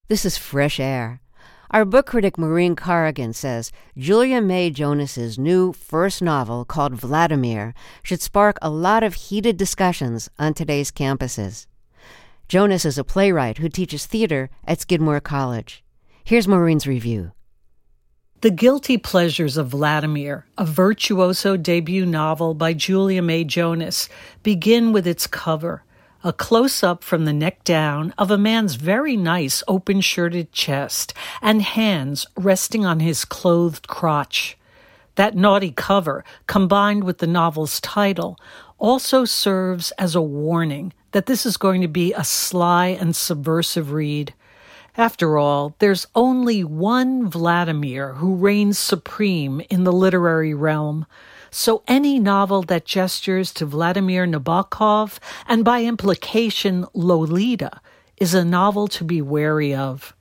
This is Fresh Air. Our book critic Maureen Corrigan says Julia May Jonas's new first novel called Vladimir should spark a lot of heated discussions on today's campuses. Jonas is a playwright who teaches theater at Skidmore College. Here's Maureen's review. The Guilty Pleasures of Vladimir, a virtuoso debut novel by Julia May Jonas, begin with its cover, a close-up from the neck down of a man's very nice open-shirted chest and hands resting on his clothed crotch. That naughty cover, combined with the novel's title, also serves as a warning that this is going to be a sly and subversive read. After all, there's only one Vladimir who reigns supreme in the literary realm, so any novel that gestures to Vladimir Nabokov, and by implication Lolita, is a novel to be wary of.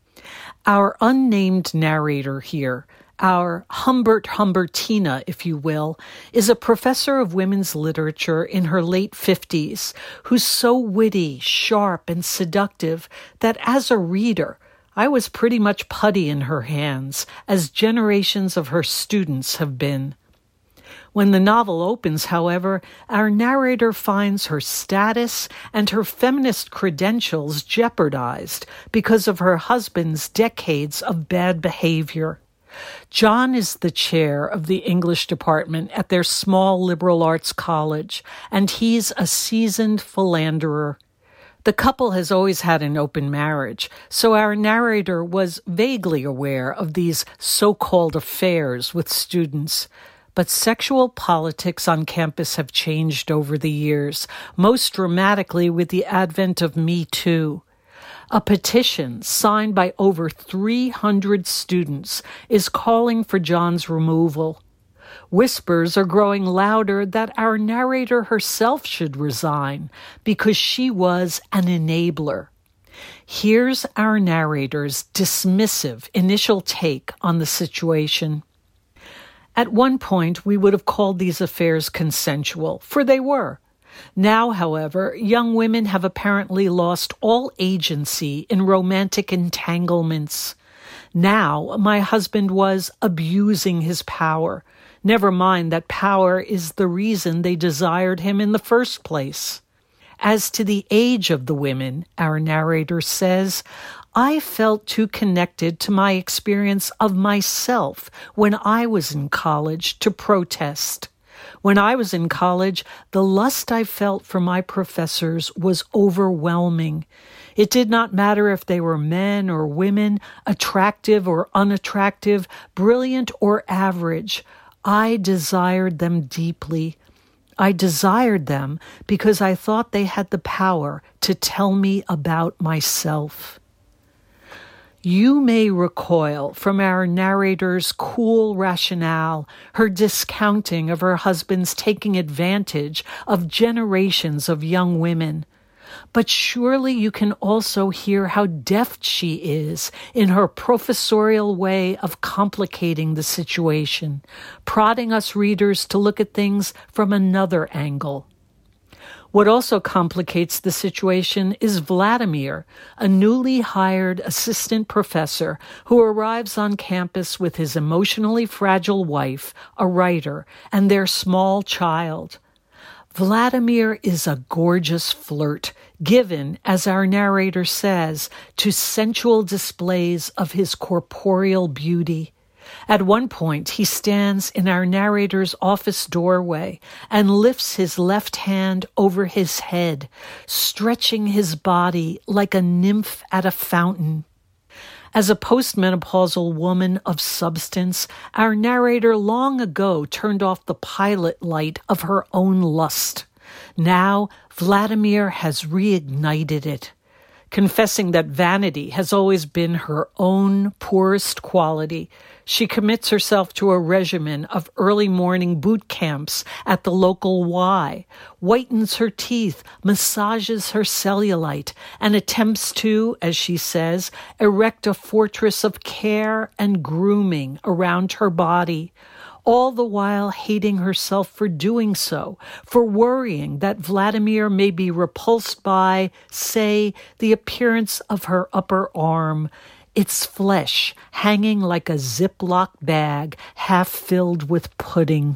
Our unnamed narrator here, our Humbertina, if you will, is a professor of women's literature in her late 50s who's so witty, sharp, and seductive that as a reader, I was pretty much putty in her hands, as generations of her students have been. When the novel opens, however, our narrator finds her status and her feminist credentials jeopardized because of her husband's decades of bad behavior. John is the chair of the English department at their small liberal arts college, and he's a seasoned philanderer. The couple has always had an open marriage, so our narrator was vaguely aware of these so-called affairs with students. But sexual politics on campus have changed over the years, most dramatically with the advent of Me Too. A petition signed by over 300 students is calling for John's removal. Whispers are growing louder that our narrator herself should resign because she was an enabler. Here's our narrator's dismissive initial take on the situation. At one point, we would have called these affairs consensual, for they were. Now, however, young women have apparently lost all agency in romantic entanglements. Now, my husband was abusing his power. Never mind that power is the reason they desired him in the first place. As to the age of the women, our narrator says, I felt too connected to my experience of myself when I was in college to protest. When I was in college, the lust I felt for my professors was overwhelming. It did not matter if they were men or women, attractive or unattractive, brilliant or average. I desired them deeply. I desired them because I thought they had the power to tell me about myself. You may recoil from our narrator's cool rationale, her discounting of her husband's taking advantage of generations of young women. But surely you can also hear how deft she is in her professorial way of complicating the situation, prodding us readers to look at things from another angle. What also complicates the situation is Vladimir, a newly hired assistant professor who arrives on campus with his emotionally fragile wife, a writer, and their small child. Vladimir is a gorgeous flirt, given, as our narrator says, to sensual displays of his corporeal beauty. At one point, he stands in our narrator's office doorway and lifts his left hand over his head, stretching his body like a nymph at a fountain. As a postmenopausal woman of substance, our narrator long ago turned off the pilot light of her own lust. Now, Vladimir has reignited it. Confessing that vanity has always been her own poorest quality, she commits herself to a regimen of early morning boot camps at the local Y, whitens her teeth, massages her cellulite, and attempts to, as she says, erect a fortress of care and grooming around her body, all the while hating herself for doing so, for worrying that Vladimir may be repulsed by, say, the appearance of her upper arm, its flesh hanging like a Ziploc bag half filled with pudding.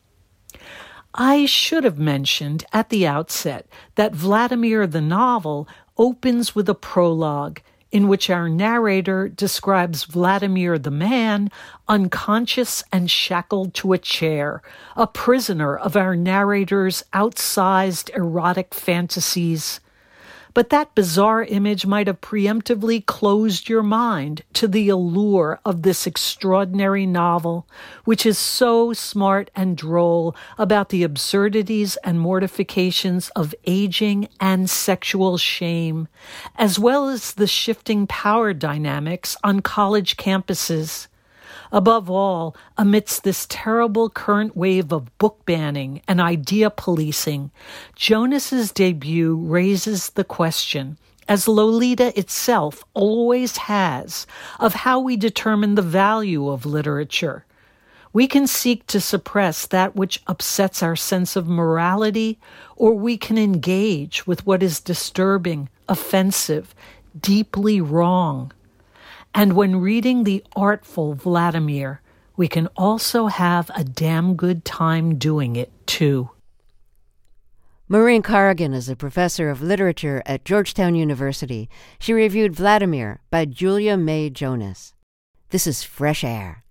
I should have mentioned at the outset that Vladimir the novel opens with a prologue in which our narrator describes Vladimir the man unconscious and shackled to a chair, a prisoner of our narrator's outsized erotic fantasies. But that bizarre image might have preemptively closed your mind to the allure of this extraordinary novel, which is so smart and droll about the absurdities and mortifications of aging and sexual shame, as well as the shifting power dynamics on college campuses. Above all, amidst this terrible current wave of book banning and idea policing, Jonas's debut raises the question, as Lolita itself always has, of how we determine the value of literature. We can seek to suppress that which upsets our sense of morality, or we can engage with what is disturbing, offensive, deeply wrong. And when reading the artful Vladimir, we can also have a damn good time doing it, too. Maureen Corrigan is a professor of literature at Georgetown University. She reviewed Vladimir by Julia May Jonas. This is Fresh Air.